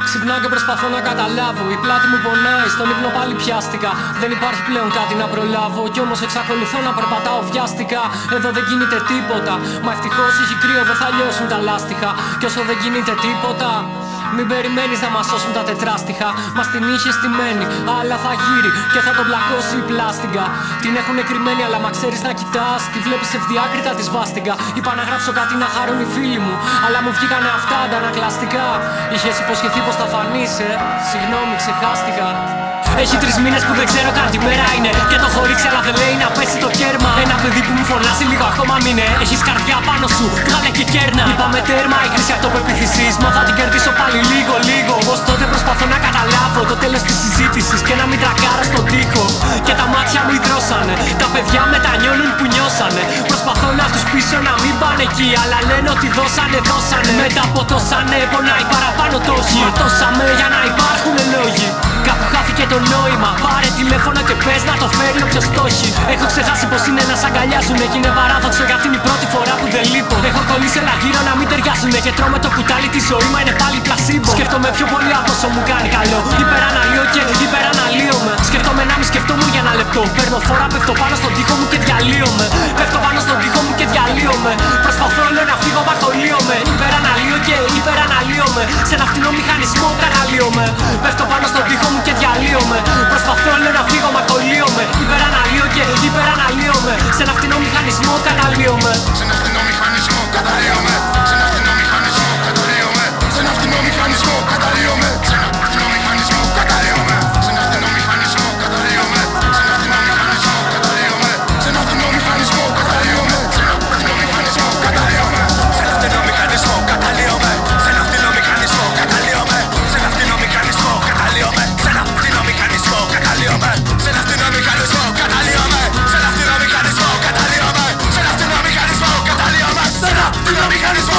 Ξυπνάω και προσπαθώ να καταλάβω. Η πλάτη μου πονάει, στον ύπνο πάλι πιάστηκα. Δεν υπάρχει πλέον κάτι να προλάβω. Κι όμως εξακολουθώ να περπατάω βιάστηκα. Εδώ δεν γίνεται τίποτα. Μα ευτυχώς έχει κρύο, δεν θα λιώσουν τα λάστιχα. Κι όσο δεν γίνεται τίποτα, μην περιμένεις να μας σώσουν τα τετράστιχα. Μας την είχε στημένη, αλλά θα γύρει και θα τον πλακώσει η πλάστιγκα. Την έχουνε κρυμμένη, αλλά μα ξέρεις να κοιτάς. Τη βλέπεις ευδιάκριτα τη σβάστιγκα. Είπα να γράψω κάτι να χαρούν οι φίλοι μου, αλλά μου βγήκανε αυτά αντανακλαστικά. Είχες υποσχεθεί πως θα φανείς, συγγνώμη, ξεχάστηκα. Έχει 3 μήνες που δεν ξέρω καν τι μέρα είναι. Και το έχω ρίξει αλλά δεν λέει να πέσει το κέρμα. Ένα παιδί που μου φωνάζει λίγο ακόμα μείνε. Έχεις καρδιά πάνω σου, βγάλε και κέρνα. Είπαμε τέρμα η κρίση αυτοπεποίθησης. Μα θα την κερδίσω πάλι λίγο. Ως τότε προσπαθώ να καταλάβω το τέλος της συζήτησης και να μην τρακάρω στον τοίχο. Και τα μάτια μου υδρώσανε. Τα παιδιά μετανιώνουν που νιώσανε. Προσπαθώ να τους πείσω να μην πάνε εκεί, αλλά λένε ότι δώσανε. Μετά από τόσα ναι, πονάει παραπάνω το όχι. Ματώσαμε για να υπάρχουν λόγοι. Κάπου χάθηκε το νόημα. Πάρε τηλέφωνο και πες να το φέρει όποιος το έχει. Έχω ξεχάσει πως είναι να σ' αγκαλιάζουνε. Κι είναι παράδοξο γιατί είναι η πρώτη φορά που δεν λείπω. Έχω κολλήσει ένα γύρο να μην ταιριάζουνε. Και τρώμε το κουτάλι, τη ζωή μα είναι πάλι πλασίμπο. Σκέφτομαι πιο πολύ από όσο μου κάνει καλό. Υπεραναλύω και υπεραναλύομαι. Σκέφτομαι να μη σκεφτόμουν για ένα λεπτό. Παίρνω φόρα, πέφτω πάνω στον τοίχο μου και διαλύομαι. Πέφτω πάνω στον τοίχο μου και διαλύομαι. Προσπαθώ λέω να φύγω, μα κολλείομαι. Υπεραναλύω και υπεραναλύομαι. Σε ένα φτηνό μηχανισμό καναλύομαι. Πέφτω πάνω στον τοίχο μου και διαλύομαι. Προσπαθώ λέω να φύγω, μα κολλείομαι. Υπεραναλύω και υπεραναλύομαι. Σε ένα φτηνό μηχανισμό καναλύομαι. Σε ένα φτηνό μηχανισμό καταλύομαι. Σε ένα φτηνό μηχανισμό καταλύομαι. Σε ένα φτηνό μηχανισμό καταλύομαι. Σε ένα φτηνό μηχανισμό καταλύομαι. Σε ένα φτηνό μηχανισμό καταλύομαι. Σε ένα φτηνό μηχανισμό καταλύομαι. Σε ένα φτηνό μηχανισμό καταλύομαι. Σε ένα φτηνό μηχανισμό καταλύομαι. Σε ένα φτηνό μηχανισμό καταλύομαι. Σε ένα φτηνό μηχανισμό καταλύομαι. Σε ένα φτηνό μηχανισμό καταλύομαι. Σε ένα φτηνό μηχανισμό καταλύομαι. Σε ένα φτηνό μηχανισμό καταλύομαι. Σε ένα φτηνό μηχανισμό καταλύομαι. Σε ένα φτηνό μηχανισμό καταλύομαι. Σε ένα φτηνό μηχανισμό